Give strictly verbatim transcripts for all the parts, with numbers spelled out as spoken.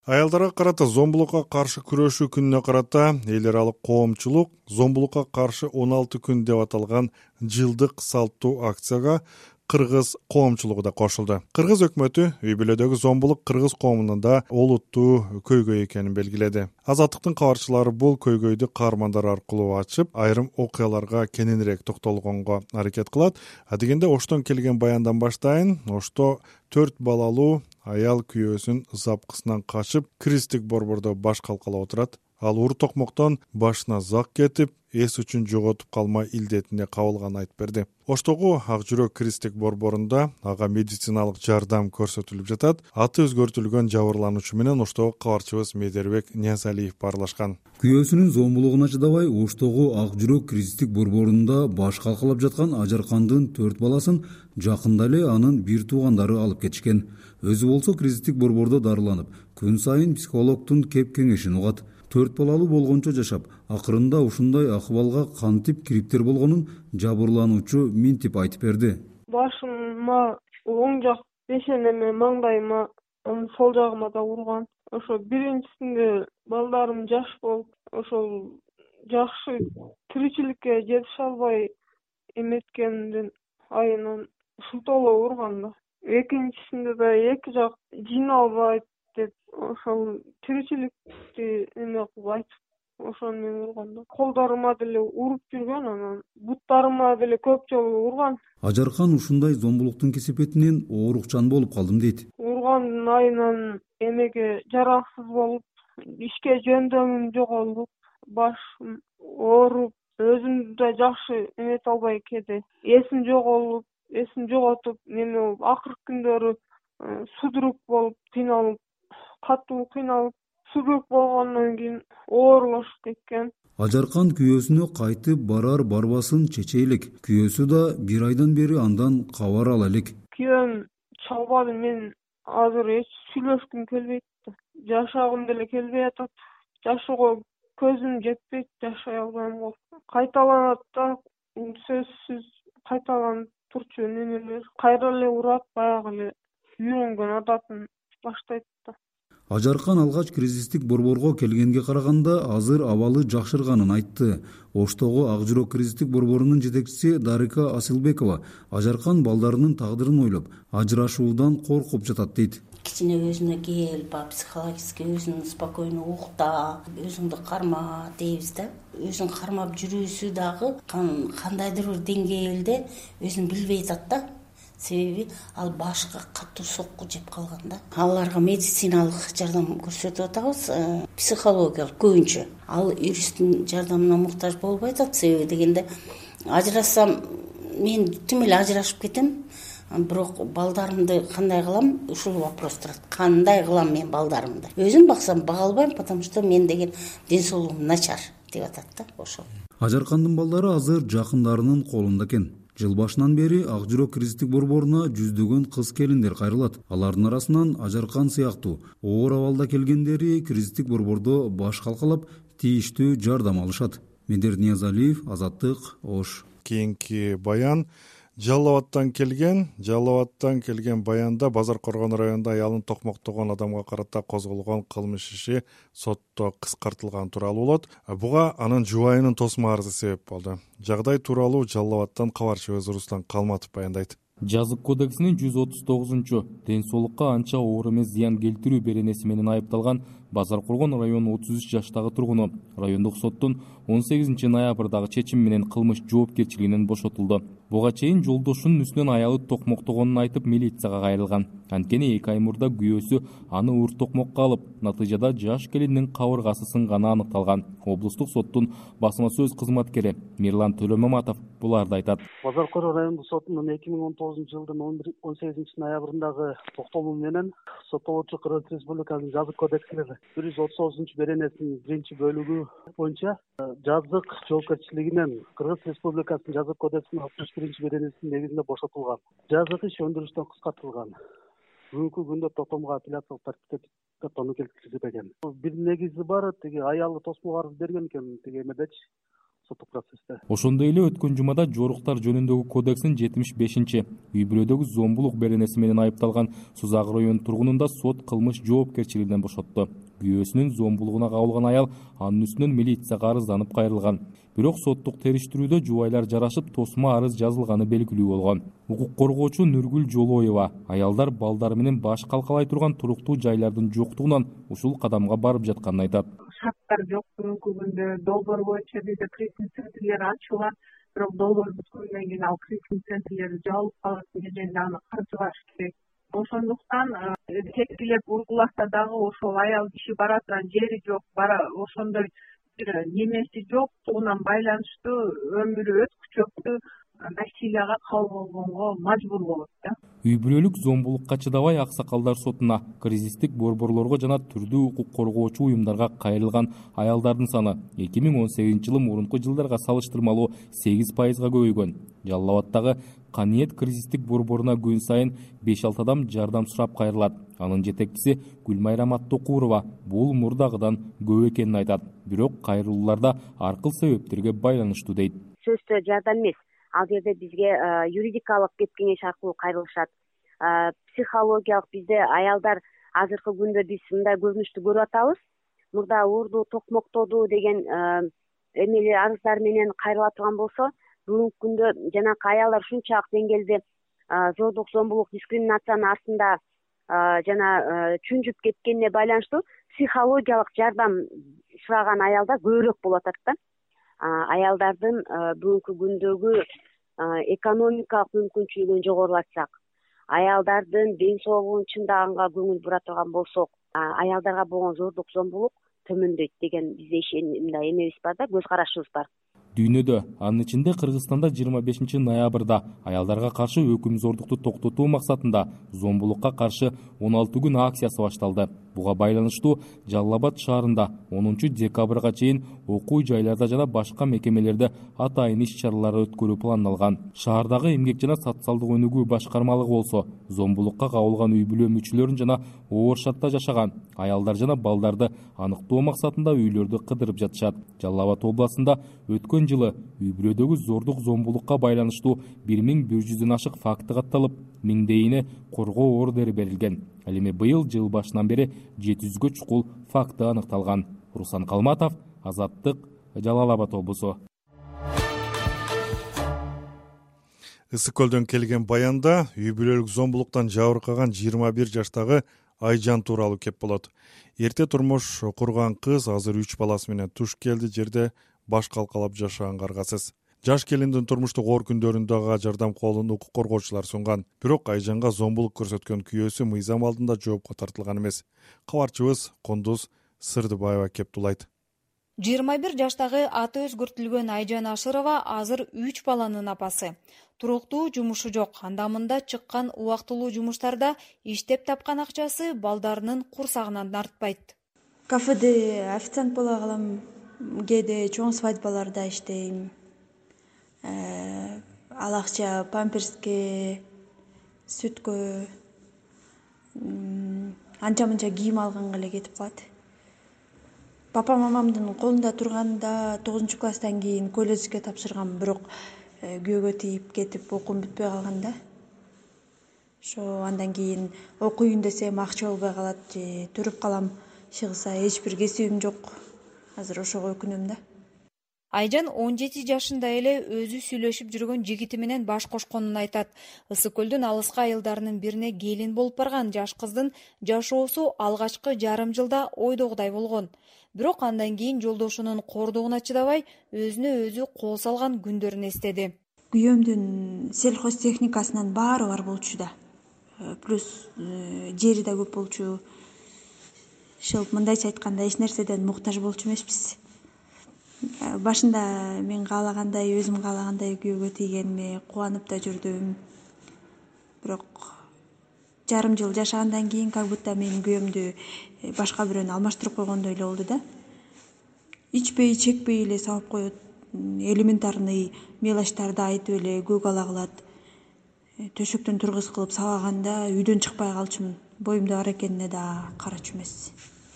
Аялдарга карата зомбулукка каршы күрөшүү күнүнө карата эл аралык коомчулук зомбулукка каршы он алты күн деп аталган жылдык салттуу акцияга кыргыз коомчулугу да кошулду. Кыргыз өкмөтү үй бүлөдөгү зомбулук кыргыз коомунун да олуттуу көйгөй экенин белгиледи. Азаттыктын кабарчылары бул көйгөйдү каармандар аркылуу ачып, айрым окуяларга кененирээк токтолгонго аракет кылат. Адегенде Оштон келген баяндан баштайын. Ошто төрт балалуу аял күйөөсүн запкысынан качып, кристик борбордо баш калкалап отурат. Ал уур токмоктон башына зак кетип, эс үчүн жоготуп калма илдетине кабылганын айтып берди. Оштогу ак жүрөк кристик борборунда ага медициналык жардам көрсөтүлүп жатат. Аты өзгөртүлгөн жабырлануучу менен Оштогу кабарчыбыз Медербек Ниязалиев баарлашкан. Күйөөсүнүн зомбулугуна чыдабай Оштогу ак жүрөк кристик борборунда баш калкалап жаткан Ажаркандын төрт баласын жакында эле анын бир туугандары алып кетишкен. Өзү болсо кристик борбордо дарыланып, күн сайын психологдун кеп кеңешин угат. Төрт балалуу болгончо жашап, акырында ушундай акыбалга кантип кириптер болгонун жабырлануучу минтип айтып берди. Башыма оң жак бешенеме, маңдайыма, сол жагыма да урган. Ошо биринчисинде балдарым жаш болуп, ошол жакшы тиричиликке жетише албай эметкендин айынан ушунтоло урган да. Экинчисинде да эки жак жыйналбайт деп ошол тиричиликти эме кылып айтып, ошону менен урган да. Колдорума деле уруп жүргөн, анан буттарыма деле көп жолу урган. Ажаркан ушундай зомбулуктун кесепетинен оорукчан болуп калдым дейт. Ургандын айынан эмеге жараксыз болуп, ишке жөндөмүм жоголуп, башым ооруп, өзүмдү да жакшы эмете албай кээде эсим жоголуп, эсин жоготуп, неме болуп, акыркы күндөрү судрук болуп, кыйналып, катуу кыйналып, судрук болгондон кийин оорулашып кеткен. Ажаркан күйөөсүнө кайтып барар барбасын чече элек. Күйөөсү да бир айдан бери андан кабар ала элек. Күйөөм чалбады, мен азыр эч сүйлөшкүм келбейт. Жашагым деле келбей атат. Жашоого көзүм жетпейт, жашай албайм. Кайталанат да, сөзсүз кайталанып турчу немелер. Кайра эле урат, баягы эле үйрөнгөн адатын баштайт да. Ажаркан алгач кризистик борборго келгенге караганда азыр абалы жакшырганын айтты. Оштогу ак жүрөк кризистик борборунун жетекчиси Дарика Асылбекова Ажаркан балдарынын тагдырын ойлоп, ажырашуудан коркуп жатат дейт. Кичине өзүнө кел, психологически өзүн спокойно укта, өзүңдү карма дейбиз да. Өзүн кармап жүрүүсү дагы кандайдыр бир деңгээлде өзүн билбей атат да. Себеби ал башка катуу сокку жеп калган да. Аларга медициналык жардам көрсөтүп атабыз, психологиялык көбүнчө. Ал юристтин жардамына муктаж болбой атат. Себеби дегенде ажырассам мен түм эле ажырашып кетем. Бирок балдарымды кандай кылам? Ушул вопрос турат. Кандай кылам мен балдарымды? Өзүм баксам бага албайм, потому что мен деген ден соолугум начар деп атат да ошол. Ажаркандын балдары азыр жакындарынын колунда экен. Жыл башынан бери ак жүрөк кризистик борборуна жүздөгөн кыз келиндер кайрылат. Алардын арасынан Ажаркан сыяктуу оор абалда келгендери кризистик борбордо баш калкалап, тийиштүү жардам алышат. Медер Ниязалиев, Азаттык, Ош. Кийинки баян Жалал Абадтан келген. Жалал Абадтан келген баянда Базар Коргон районунда аялын токмоктогон адамга карата козголгон кылмыш иши сотто кыскартылган тууралуу болот. Буга анын жубайынын тосмо арызы себеп болду. Жагдай тууралуу Жалал Абадтан кабарчыбыз Руслан Калматов баяндайт. Жазык кодексинин жүз отуз тогузунчу ден соолукка анча оор эмес зыян келтирүү беренеси менен айыпталган Базар Коргон районунун отуз үч жаштагы тургуну райондук соттун он сегизинчи ноябрдагы чечими менен кылмыш жоопкерчилигинен бошотулду. Буга чейин жолдошунун үстүнөн аялы токмоктогонун айтып милицияга кайрылган. Анткени эки ай мурда күйөөсү аны уур токмокко алып, натыйжада жаш келиндин кабыргасы сынганы аныкталган. Облустук соттун басма сөз кызматкери Мирлан Төлөмаматов буларды айтат. Базар Коргон райондук сотунун эки миң он тогузунчу жылдын он сегизинчи ноябрындагы токтолуу менен соттолуучу Кыргыз Республикасынын жазык кодексинин бир жүз отуз тогузунчу беренесинин биринчи бөлүгү боюнча жазык жоопкерчилигинен Кыргыз Республикасынын жазык кодексинин алтымыш биринчи беренесинин негизинде бошотулган. Жазык иш өндүрүштөн кыскартылган. Бүгүнкү күндө токтомго апелляциялык тартипте токтону келтирилген экен. Бир негизи бар, тиги аялы тосмого арыз берген экен, тиги эмедечи соттук процессте. Ошондой эле өткөн жумада жоруктар жөнүндөгү кодекстин жетимиш бешинчи үй бүлөдөгү зомбулук беренеси менен айыпталган Сузак район тургунун да сот кылмыш жоопкерчилигинен бошотту. Күйөөсүнүн зомбулугуна кабылган аял анын үстүнөн милицияга арызданып кайрылган. Бирок соттук териштирүүдө жубайлар жарашып тосма арыз жазылганы белгилүү болгон. Укук коргоочу Нургүл Жолоева аялдар балдары менен баш калкалай турган туруктуу жайлардын жоктугунан ушул кадамга барып жатканын айтат. Шарттар жок бүгүнкү күндө долбоор боюнча бизде кризис центрлер ачылат, бирок долбоор бүткөндөн кийин ал кризис центрлер жабылып калат дегенде аны каржылаш керек. Ошондуктан тепкилеп ургуласа дагы ошол аял киши бара турган жери жок, бара ошондой бир немеси жоктугунан байланыштуу өмүрү өткүчөктүү насилияга кабыл болгонго мажбур болот да. Үй бүлөлүк зомбулукка чыдабай аксакалдар сотуна кризистик борборлорго жана түрдүү укук коргоочу уюмдарга кайрылган аялдардын саны эки миң он сегизинчи жылы мурунку жылдарга салыштырмалуу сегиз пайызга көбөйгөн. Жалал Абаддагы Каниет кризистик борборуна күн сайын беш алты адам жардам сурап кайрылат. Анын жетекчиси Гүлмайрам Аттокурова бул мурдагыдан көп экенин айтат. Бирок кайрылууларда ар кыл себептерге байланыштуу дейт. Сөзсүз жардам эмес. Ал жерде бизге юридикалык кеп кеңеш аркылуу кайрылышат. Психологиялык бизде аялдар азыркы күндө биз мындай көрүнүштү көрүп атабыз. Мурда уурду, токмоктоду деген эмели арыздар менен кайрыла турган болсо, бүгүнкү күндө жанакы аялдар ушунчалык деңгээлде зордук, зомбулук, дискриминациянын астында жана чүнжүп кеткенине байланыштуу психологиялык жардам сураган аялдар көбүрөөк болуп атат да. Аялдардын бүгүнкү күндөгү экономикалык мүмкүнчүлүгүн жогорулатсак, аялдардын ден соолугун чындаганга көңүл бура турган болсок, аялдарга болгон зордук, зомбулук төмөндөйт деген бизде мындай эмебиз бар да, көз карашыбыз бар. Дүйнөдө, анын ичинде Кыргызстанда жыйырма бешинчи ноябрда аялдарга каршы өкүм зордукту токтотуу максатында зомбулукка каршы он алты күн акциясы башталды. Буга байланыштуу Жалал Абад шаарында онунчу декабрга чейин окуу жайларда жана башка мекемелерде атайын иш-чаралар өткөрүү пландалган. Шаардагы эмгек жана социалдык өнүгүү башкармалыгы болсо, зомбулукка кабылган үй бүлө мүчөлөрүн жана оор шартта жашаган аялдар жана балдарды аныктоо максатында үйлөрдү кыдырып жатышат. Жалал Абад областында өткөн жылы үй бүлөдөгү зордук, зомбулукка байланыштуу бир миң бир жүздөн ашык факты катталып, миңдейине коргоо ордери берилген. Ал эми быйыл жыл башынан бери жети жүзгө чукул факты аныкталган. Руслан Калматов, Азаттык, Жалал Абад облусу. Ысык көлдөн келген баянда үй бүлөлүк зомбулуктан жабыркаган жыйырма бир жаштагы Айжан тууралуу кеп болот. Эрте турмуш курган кыз азыр үч баласы менен туш келди жерде баш калкалап жашаганга аргасыз. Жаш келиндин турмуштук оор күндөрүндө ага жардам колун укук коргоочулар сунган. Бирок Айжанга зомбулук көрсөткөн күйөөсү мыйзам алдында жоопко тартылган эмес. Кабарчыбыз Кондуз Сырдыбаева кеп тулайт. жыйырма бир жаштагы аты өзгөртүлгөн Айжан Ашырова азыр үч баланын апасы. Туруктуу жумушу жок. Анда мында чыккан убактылуу жумуштарда иштеп тапкан акчасы балдарынын курсагынан тартпайт. Кафеде официант боло калам, кээде чоң свадьбаларда иштейм. Ал акча памперске, сүткө, анча-мынча кийим алганга эле кетип калат. Папа мамамдын колунда турганда тогузунчу класстан кийин колледжге тапшыргам, бирок күйөөгө тийип кетип окуум бүтпөй калганда. Ошо андан кийин окуйун десем акча болбой калат, же төрөп калам, чыгса эч бир кесибим жок. Азыр ошого өкүнөм да. Айжан он жети жашында эле өзү сүйлөшүп жүргөн жигити менен баш кошконун айтат. Ысык көлдүн алыскы айылдарынын бирине келин болуп барган жаш кыздын жашоосу алгачкы жарым жылда ойдогудай болгон. Бирок андан кийин жолдошунун кордугуна чыдабай, өзүнө өзү кол салган күндөрүн эстеди. Күйөөмдүн сельхозтехникасынан баары бар болчу да. Плюс жери да көп болчу. Ошол мындайча айтканда эч нерседен муктаж болчу эмеспиз. Башында мен каалагандай, өзүм каалагандай күйөөгө тийгениме кубанып да жүрдүм. Бирок жарым жыл жашагандан кийин как будто мен күйөөмдү башка бирөөнү алмаштырып койгондой эле болду да. Ичпей, чекпей эле сабап коет. Элементарный мелочтарды айтып эле көк ала кылат. Төшөктөн тургуз кылып сабаганда үйдөн чыкпай калчумун. Боюмда бар экенине да карачу эмес.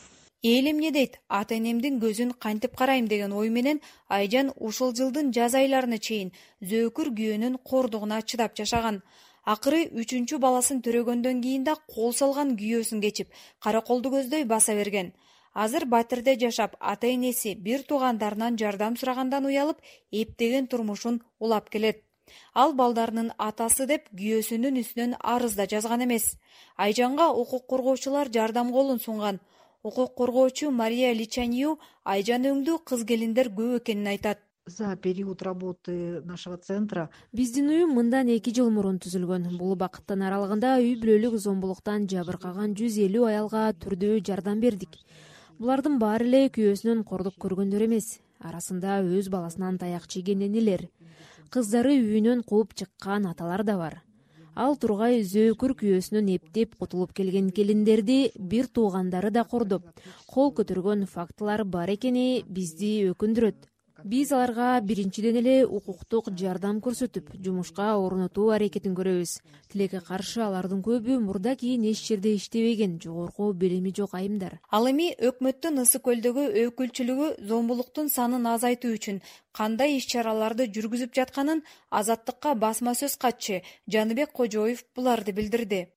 Эл эмне дейт, ата энемдин көзүн кантип карайм деген ой менен Айжан ушул жылдын жаз айларына чейин зөөкүр күйөөнүн кордугуна чыдап жашаган. Акыры үчүнчү баласын төрөгөндөн кийин да кол салган күйөөсүн кечип, кара колду көздөй баса берген. Азыр Батирде жашап, ата энеси бир туугандарынан жардам сурагандан уялып, эптеген турмушун улап келет. Ал балдарынын атасы деп күйөөсүнүн үстүнөн арыз да жазган эмес. Айжанга укук коргоочулар жардам колун сунган. Укук коргоочу Мария Личанью Айжан өңдүү кыз келиндер көп экенин айтат. За период работы нашего центра биздин уюм мындан эки жыл мурун түзүлгөн. Бул убакыттын аралыгында үй бүлөлүк зомбулуктан жабыркаган жүз элүү аялга түрдүү жардам бердик. Булардын баары эле күйөөсүнөн кордук көргөндөр эмес. Арасында өз баласынан таяк жеген энелер, кыздары үйүнөн кууп чыккан аталар да бар. Ал тургай зөөкүр күйөөсүнөн эптеп кутулуп келген келиндерди бир туугандары да кордоп, кол көтөргөн фактылар бар экени бизди өкүндүрөт. Биз аларга биринчиден эле укуктук жардам көрсөтүп, жумушка орнотуу аракетин көрөбүз. Тилекке каршы алардын көбү мурда кийин эч жерде иштебеген, жогорку билими жок айымдар. Ал эми өкмөттүн Ысык көлдөгү өкүлчүлүгү зомбулуктун санын азайтуу үчүн кандай иш-чараларды жүргүзүп жатканын Азаттыкка басма сөз катчы Жаныбек Кожоев буларды билдирди.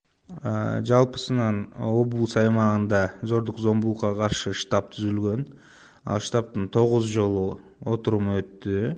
Жалпысынан облус аймагында зордук зомбулукка каршы штаб түзүлгөн. Ал штабтын тогуз жолу отуруму өттү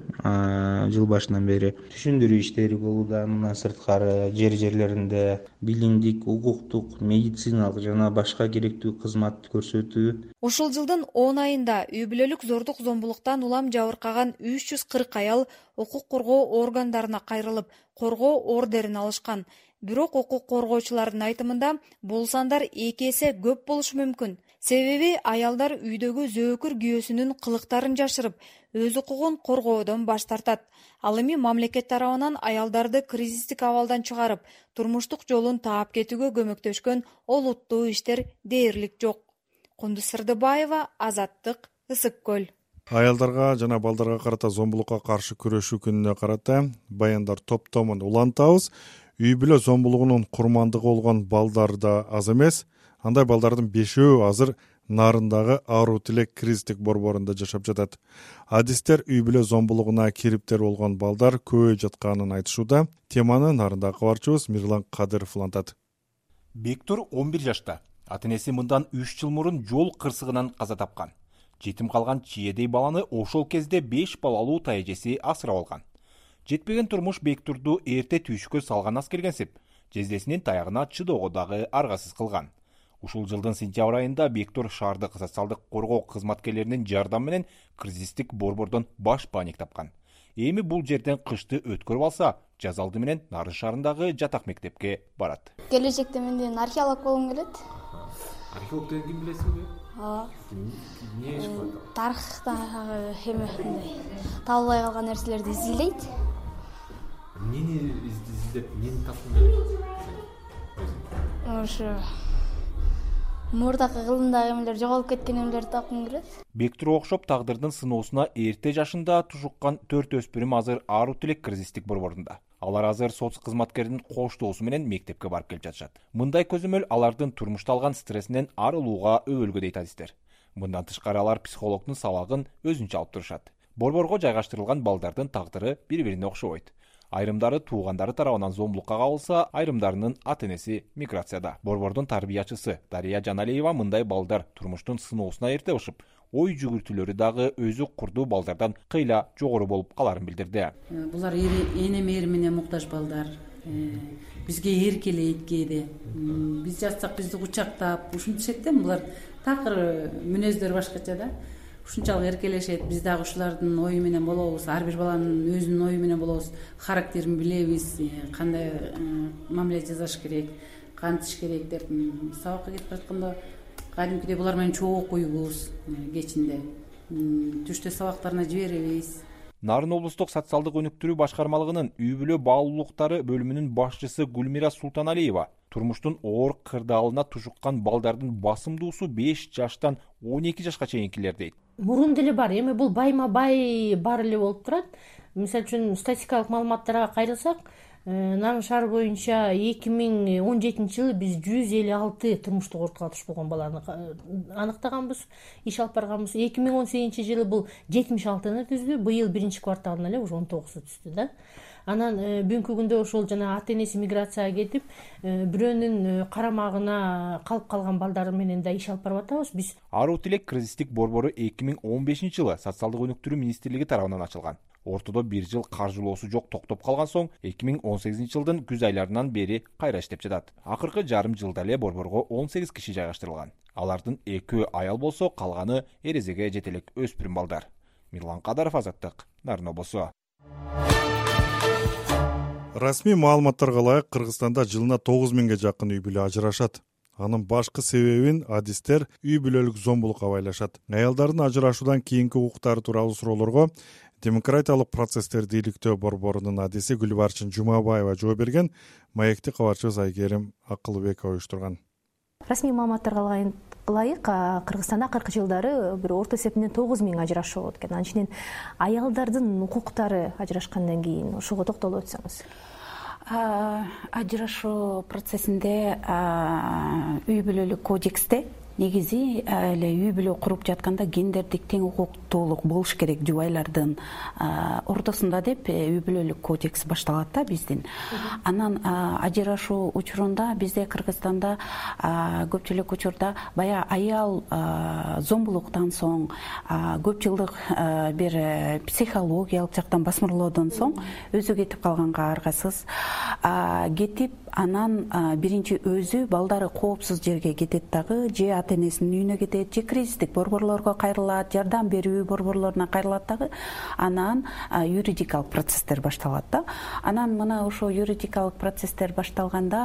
жыл башынан бери. Түшүндүрүү иштери болууда, мындан сырткары жер жерлеринде билимдик, укуктук, медициналык жана башка керектүү кызмат көрсөтүү. Ушул жылдын он айында үй бүлөлүк зордук зомбулуктан улам жабыркаган үч жүз кырк аял укук коргоо органдарына кайрылып, коргоо ордерин алышкан. Бирок укук коргоочулардын айтымында бул сандар эки эсе көп болушу мүмкүн. Себеби аялдар үйдөгү зөөкүр күйөөсүнүн кылыктарын жашырып, өз укугун коргоодон баш тартат. Ал эми мамлекет тарабынан аялдарды кризистик абалдан чыгарып, турмуштук жолун таап кетүүгө көмөктөшкөн олуттуу иштер дээрлик жок. Кундуз Сырдыбаева, Азаттык, Ысык көл. Аялдарга жана балдарга карата зомбулукка каршы күрөшүү күнүнө карата баяндар топтомун улантабыз. Үй бүлө зомбулугунун курмандыгы болгон балдар да аз эмес. Андай балдардын бешөө азыр Нарындагы Аруу Тилек кризистик борборунда жашап жатат. Адистер үй бүлө зомбулугуна кириптер болгон балдар көбөйүп жатканын айтышууда. Теманы Нарындагы кабарчыбыз Мирлан Кадыров улантат. Бектур он бир жашта. Ата энеси мындан үч жыл мурун жол кырсыгынан каза тапкан. Жетим калган чиедей баланы ошол кезде беш балалуу тайэжеси асырап алган. Жетпеген турмуш Бектурду эрте түйшүккө салган аз келгенсип, жездесинин таягына чыдоого дагы аргасыз кылган. Ушул жылдын сентябрь айында Бектур шаардык социалдык коргоо кызматкерлеринин жардамы менен кризистик борбордон баш бааник тапкан. Эми бул жерден кышты өткөрүп алса, жаз алды менен Нарын шаарындагы жатак мектепке барат. Келечекте мен археолог болгум келет. Археолог деген ким билесиңби? Ооба. Эмне иш кылат? Тарыхта эме табылбай калган нерселерди изилейт. Эмнени изилдеп, эмнени тапкың келет? Ошо мурдакы кылымдагы эмелер жоголуп кеткен эмелерди тапкым келет. Бектурга окшоп тагдырдын сыноосуна эрте жашында тушуккан төрт өспүрүм азыр Аруу Тилек кризистик борборунда. Алар азыр соц кызматкеринин коштоосу менен мектепке барып келип жатышат. Мындай көзөмөл алардын турмушта алган стрессинен арылууга өбөлгө дейт адистер. Мындан тышкары алар психологдун сабагын өзүнчө алып турушат. Борборго жайгаштырылган балдардын тагдыры бири-бирине окшобойт. Айрымдары туугандары тарабынан зомбулукка кабылса, айрымдарынын ата энеси миграцияда. Борбордун тарбиячысы Дария Жаналиева мындай балдар турмуштун сыноосуна эрте ушуп, ой жүгүртүүлөрү дагы өзү курдуу балдардан кыйла жогору болуп каларын билдирди. Булар эне мээримине муктаж балдар. Бизге эркелейт кээде. Биз жатсак бизди кучактап, ушинтишет да, булар такыр мүнөздөрү башкача да. Ушунчалык эркелешет, биз дагы ушулардын ою менен болобуз, ар бир баланын өзүнүн ою менен болобуз, характерин билебиз, кандай мамиле жасаш керек, кантиш керек деп сабакка кетип жатканда кадимкидей булар менен чогуу окуйбуз кечинде. Түштө сабактарына жиберебиз. Нарын облустук социалдык өнүктүрүү башкармалыгынын үй бүлө баалуулуктары бөлүмүнүн башчысы Гүлмира Султаналиева турмуштун оор кырдаалына тушуккан балдардын басымдуусу беш жаштан он эки жашка чейинкилер дейт. Мурун деле бар, эми бул байма бай бар эле болуп турат. Мисалы үчүн статистикалык маалыматтарга кайрылсак, Нарын шаар боюнча эки миң он жетинчи жылы биз жүз элүү алты турмуштук оорукка туш болгон баланы аныктаганбыз, иш алып барганбыз. эки миң он сегизинчи жылы бул жетимиш алтыны түздү, быйыл биринчи кварталына эле уже он тогузу түздү да. Анан бүгүнкү күндө ошол жана ата энеси миграцияга кетип, бирөөнүн карамагына калып калган балдары менен да иш алып барып атабыз биз. Аруу тилек кризистик борбору эки миң он бешинчи жылы социалдык өнүктүрүү министрлиги тарабынан ачылган. Ортодо бир жыл каржылоосу жок токтоп калган соң эки миң он сегизинчи жылдын күз айларынан бери кайра иштеп жатат. Акыркы жарым жылда эле борборго он сегиз киши жайгаштырылган. Алардын экөө аял болсо, калганы эрезеге жетелек өспүрүм балдар. Мирлан Кадаров, Азаттык, Нарын облусу. Расмий маалыматтарга ылайык Кыргызстанда жылына тогуз миңге жакын үй бүлө ажырашат. Анын башкы себебин адистер үй бүлөлүк зомбулукка байлашат. Аялдардын ажырашуудан кийинки укуктары тууралуу суроолорго демократиялык процесстерди иликтөө борборунун адиси Гүлбарчын Жумабаева жооп берген. Маекти кабарчыбыз Айгерим Акылбекова уюштурган. Расмий маалыматтарга ылайык Кыргызстанда акыркы жылдары бир орто эсебинен тогуз миң ажырашуу болот экен. Анан аялдардын укуктары ажырашкандан кийин ошого токтолуп өтсөңүз. Ажырашуу процессинде үй бүлөлүк кодексте негизи эле үй бүлө куруп жатканда гендердик тең укуктуулук болуш керек жубайлардын ортосунда деп үй бүлөлүк кодекс башталат да биздин. Анан ажырашуу учурунда бизде Кыргызстанда көпчүлүк учурда баягы аял зомбулуктан соң, көп жылдык бир психологиялык жактан басмырлоодон соң өзү кетип калганга аргасыз кетип, анан биринчи өзү балдары коопсуз жерге кетет дагы, же ата энесинин үйүнө кетет, же кризистик борборлорго кайрылат, жардам берүү борборлоруна кайрылат дагы. Анан юридикалык процесстер башталат да. Анан мына ошо юридикалык процесстер башталганда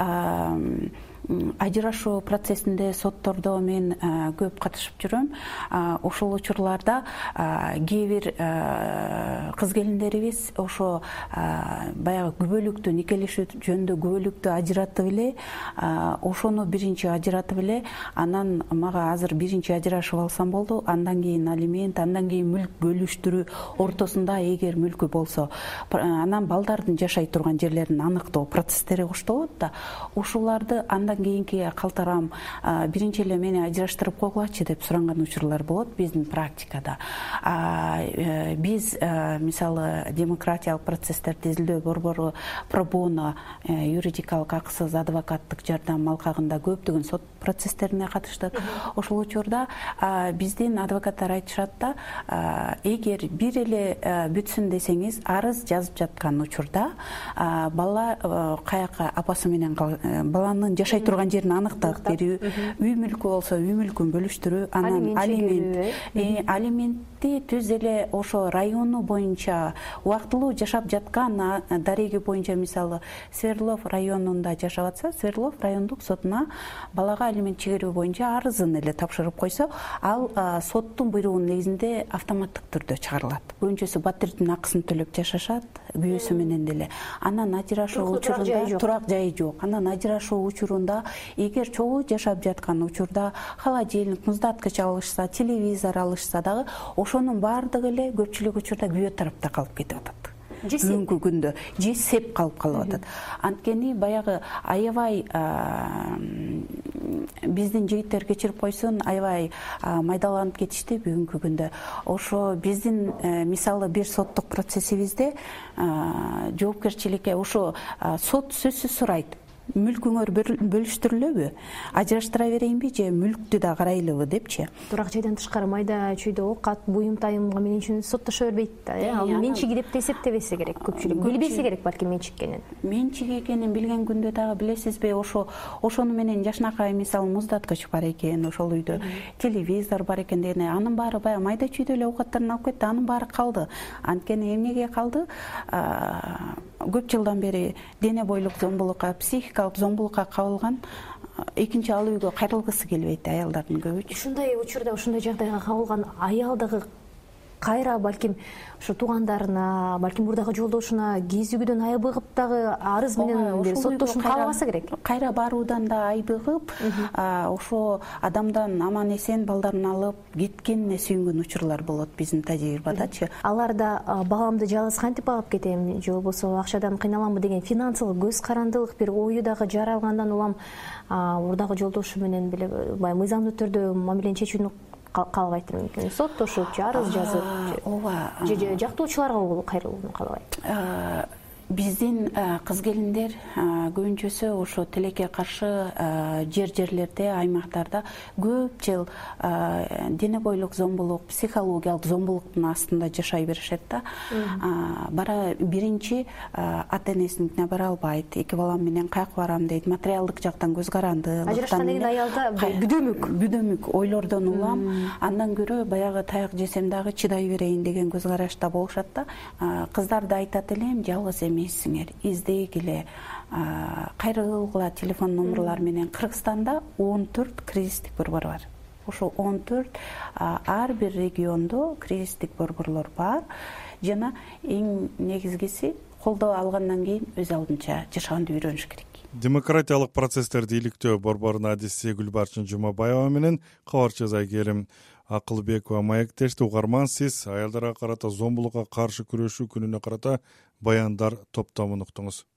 ажырашуу процессинде соттордо мен көп катышып жүрөм. Ошол учурларда кээ бир кыз келиндерибиз ошо баягы күбөлүктү никелешүү жөнүндө күбөлүктү ажыратып эле, ошону биринчи ажыратып эле, анан мага азыр биринчи ажырашып алсам болду, андан кийин алимент, андан кийин мүлк бөлүштүрүү ортосунда эгер мүлкү болсо, анан балдардын жашай турган жерлерин аныктоо процесстери коштолот да. Ошоларды андан кийинки калтарам биринчи эле мени ажыраштырып койгулачы деп суранган учурлар болот биздин практикада. Биз мисалы демократиялык процесстерди изилдөө борбору пробоно юридикалык акысыз адвокаттык жардам алкагында көптөгөн сот процесстерине катыштык. Ошол учурда биздин адвокаттар айтышат да, эгер бир эле бүтсүн десеңиз, арыз жазып жаткан учурда бала каяка апасы менен баланын жашай турган жерин аныктап берүү, үй мүлкү болсо үй мүлкүн бөлүштүрүү, анан алимент алиментти түз эле ошо району боюнча убактылуу жашап жаткан дареги боюнча, мисалы Свердлов районунда жашап атса, Свердлов райондук сотуна балага алимент чыгаруу боюнча арызын эле тапшырып койсо, ал соттун буйругунун негизинде автоматтык түрдө чыгарылат. Көбүнчөсү батирдин акысын төлөп жашашат, күйөөсү менен деле. Анан ажырашуу учурунда турак жайы жок. Анан ажырашуу учурунда эгер чогуу жашап жаткан учурда холодильник, муздаткыч алышса, телевизор алышса дагы, ошонун баардыгы эле көпчүлүк учурда күйөө тарапта калып кетип атат. Бүгүнкү күндө же сеп калып калып атат. Анткени баягы аябай биздин жигиттер кечирип койсун, аябай майдаланып кетишти бүгүнкү күндө. Ошо биздин мисалы бир соттук процессибизде жоопкерчиликке ошо сот сөзсүз сурайт. Мүлкүңөр бөлүштүрүлөбү, ажыраштыра берейинби же мүлктү да карайлыбы депчи. Турак жайдан тышкары майда чүйдө оокат, буюм тайымга менен үчүн соттошо бербейт да, э? Ал менчиги деп эсептебесе керек, көпчүлүк билбесе керек балким менчик экенин. Менчик экенин билген күндө дагы билесизби, ошо ошону менен жашнакай мисалы муздаткыч бар экен, ошол үйдө телевизор бар экен дегенде, анын баары баягы майда чүйдө эле оокаттарын алып кетти, анын баары калды. Анткени эмнеге калды? Көп жылдан бери дене бойлук зомбулукка, психикалык зомбулукка кабылган, экинчи ал үйгө кайрылгысы келбейт аялдардын көбүчү. Ушундай учурда, ушундай жагдайга кабылган аял дагы кайра балким ушу туугандарына, балким мурдагы жолдошуна кезигүүдөн айбыгып дагы арыз менен соттошун каалабаса керек. Кайра баруудан да айбыгып, ошо адамдан аман эсен балдарын алып кеткенине сүйүнгөн учурлар болот биздин тажрыйбадачы. Алар да багамды жалгыз кантип багып кетем же болбосо акчадан кыйналамбы деген финансылык көз карандылык бир ою дагы жаралгандан улам мурдагы жолдошу менен беле баягы мыйзамдуу түрдө мамилени чечүүнү каалабайт мүмкүн. Соттошуп, арыз жазып, ооба, же жактоочуларга кайрылууну каалабайт. Биздин кыз келиндер көбүнчөсү ошо тилекке каршы жер жерлерде, аймактарда көп жыл дене бойлук зомбулук, психологиялык зомбулуктун астында жашай беришет да. Бара биринчи ата энесине бара албайт, эки балам менен каяка барам дейт, материалдык жактан көз каранды. Ажырашкан деген аялда бүдөмүк, бүдөмүк ойлордон улам, андан көрө баягы таяк жесем дагы чыдай берейин деген көз карашта болушат да. Кыздарда айтат элем, жалгыз эми эмессиңер, издегиле, кайрылгыла телефон номерлары менен. Кыргызстанда он төрт кризистик борбор бар. Ошо он төрт ар бир региондо кризистик борборлор бар. Жана эң негизгиси колдоо алгандан кийин өз алдынча жашаганды үйрөнүш керек. Демократиялык процесстерди иликтөө борборунун адиси Гүлбарчын Жумабаева менен кабарчы Зайкерим Акылбекова маектешти. Угарман, сиз аялдарга карата зомбулукка каршы күрөшүү күнүнө карата баяндар топтомун уктуңуз.